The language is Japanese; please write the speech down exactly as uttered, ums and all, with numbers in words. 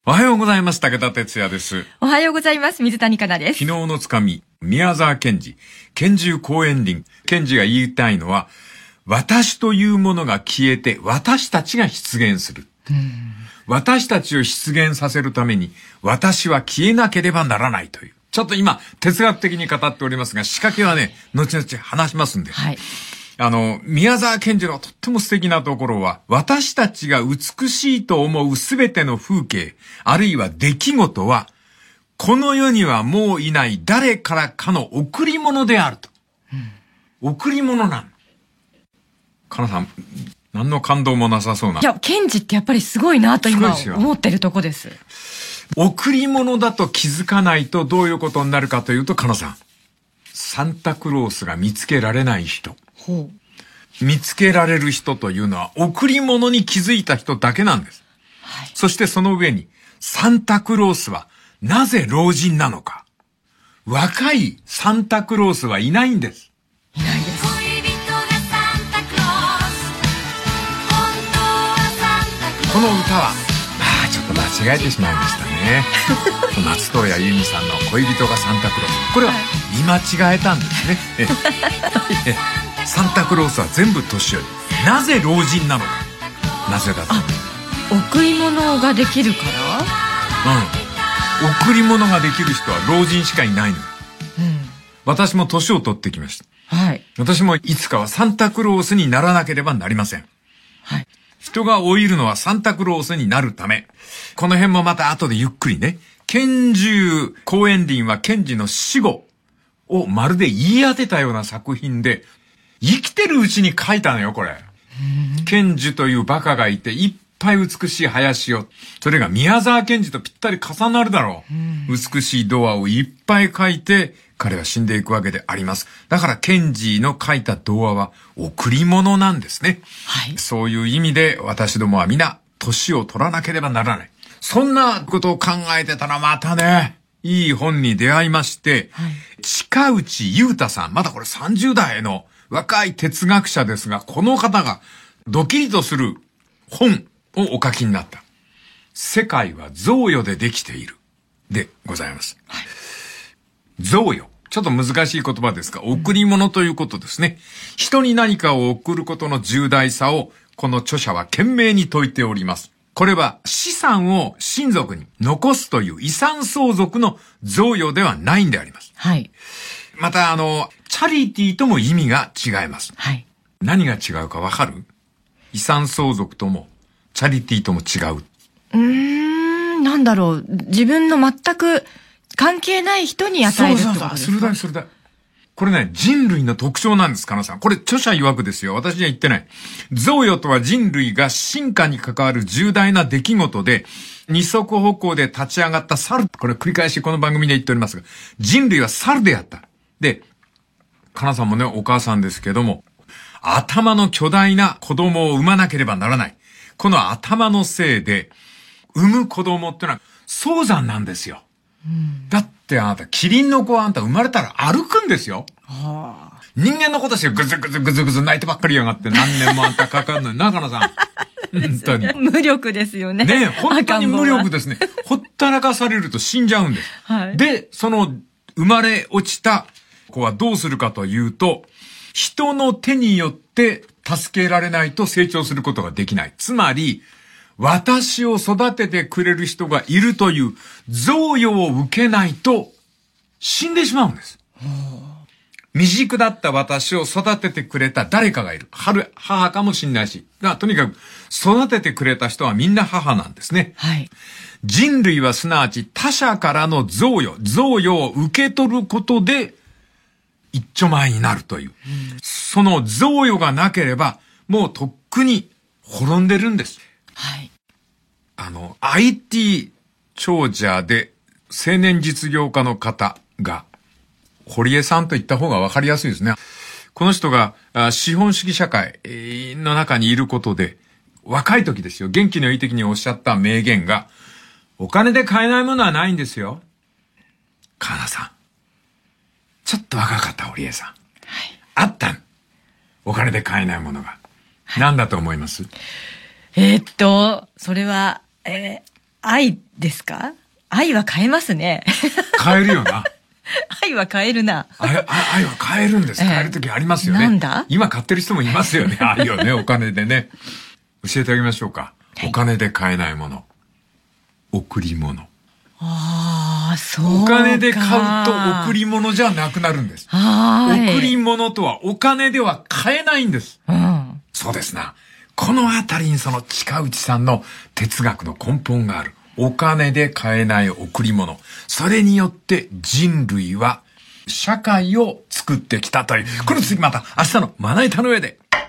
おはようございます。武田哲也です。 おはようございます。水谷香奈です。 昨日のつかみ、宮沢賢治、拳銃公園林。賢治が言いたいのは、私というものが消えて、私たちが出現する。私たちを出現させるために、私は消えなければならないという。ちょっと今、哲学的に語っておりますが、仕掛けはね、後々話しますんで。 はい。 あの、宮沢賢治のとっても素敵なところは、私たちが美しいと思うすべての風景、あるいは出来事は、この世にはもういない誰からかの贈り物であると。うん、贈り物なん。かなさん、何の感動もなさそうな。 いや、賢治ってやっぱりすごいなと今思ってるとこです。 贈り物だと気づかないとどういうことになるかというと、かなさん、サンタクロースが見つけられない人。ほう。見つけられる人というのは贈り物に気づいた人だけなんです。はい、そしてその上にサンタクロースはなぜ老人なのか。若いサンタクロースはいないんです。 いないです。 この歌はまあちょっと間違えてしまいましたね。松任谷由実さんの恋人がサンタクロース。これは見間違えたんですね。えサンタクロースは全部年寄り。なぜ老人なのか。なぜだと。 贈り物ができるから？ うん。贈り物ができる人は老人しかいないの。うん。私も年を取ってきました。はい。私もいつかはサンタクロースにならなければなりません。はい。人が老いるのはサンタクロースになるため。この辺もまた後でゆっくりね。拳銃公園林は賢治の死後をまるで言い当てたような作品で、生きてるうちに書いたのよ、これ。賢治というバカがいて、いっぱい美しい林を。それが宮沢賢治とぴったり重なるだろう。美しい童話をいっぱい書いて、彼は死んでいくわけであります。だから賢治の書いた童話は贈り物なんですね。はい。そういう意味で私どもは皆、年を取らなければならない。そんなことを考えてたらまたね、いい本に出会いまして、はい、近内裕太さん、まだこれさんじゅう代の若い哲学者ですが、この方がドキリとする本をお書きになった。世界は贈与でできている。でございます。はい、贈与。ちょっと難しい言葉ですが、贈り物ということですね。人に何かを贈ることの重大さを、この著者は懸命に説いております。これは資産を親族に残すという遺産相続の贈与ではないんであります。はい。また、あの、チャリティーとも意味が違います。はい。何が違うかわかる？遺産相続とも、チャリティーとも違う。 うーん、なんだろう。自分の全く関係ない人に与えるってことですか？そうそうそう。 鋭い鋭い。これね、人類の特徴なんです、かなさん。これ、著者曰くですよ。私は言ってない。贈与とは人類が進化に関わる重大な出来事で、二足歩行で立ち上がった猿。これ繰り返しこの番組で言っておりますが、人類は猿であった。で、かなさんもね、お母さんですけども、頭の巨大な子供を産まなければならない。この頭のせいで、産む子供ってのは早産なんですよ。うん、だってあなた、キリンの子はあんた生まれたら歩くんですよ。はあ、人間の子としてぐずぐずぐずぐず泣いてばっかりやがって何年もあんたかかんのにな、かなさん。本当に。 無力ですよね。 ね、本当に無力ですね。ほったらかされると死んじゃうんです。はい、で、その生まれ落ちた子はどうするかというと、人の手によって助けられないと成長することができない。つまり、私を育ててくれる人がいるという贈与を受けないと死んでしまうんです。未熟だった私を育ててくれた誰かがいる。春、母かもしんないし。が、とにかく育ててくれた人はみんな母なんですね。はい。人類はすなわち他者からの贈与、贈与を受け取ることで一丁前になるという。うん、その贈与がなければもうとっくに滅んでるんです。はい。あの、アイティー 長者で青年実業家の方が、堀江さんと言った方がわかりやすいですね。この人が資本主義社会の中にいることで、若い時ですよ、元気のいい時におっしゃった名言が、お金で買えないものはないんですよ。川名さん。ちょっと若かった堀江さん。はい。あったん。お金で買えないものが。何だと思います？ えー、っと、それは、えー、愛ですか？愛は変えますね。 変えるよな。 愛は変えるな。 愛、愛は変えるんです。変えるときありますよね。 なんだ？ 今買ってる人もいますよね。愛をね、お金でね。教えてあげましょうか。お金で買えないもの。贈り物。 ああ、そうか。 お金で買うと贈り物じゃなくなるんです。贈り物とはお金では買えないんです。うん、そうですな。このあたりにその近内さんの哲学の根本がある。お金で買えない贈り物。それによって人類は社会を作ってきたという。この次また明日のまな板の上で。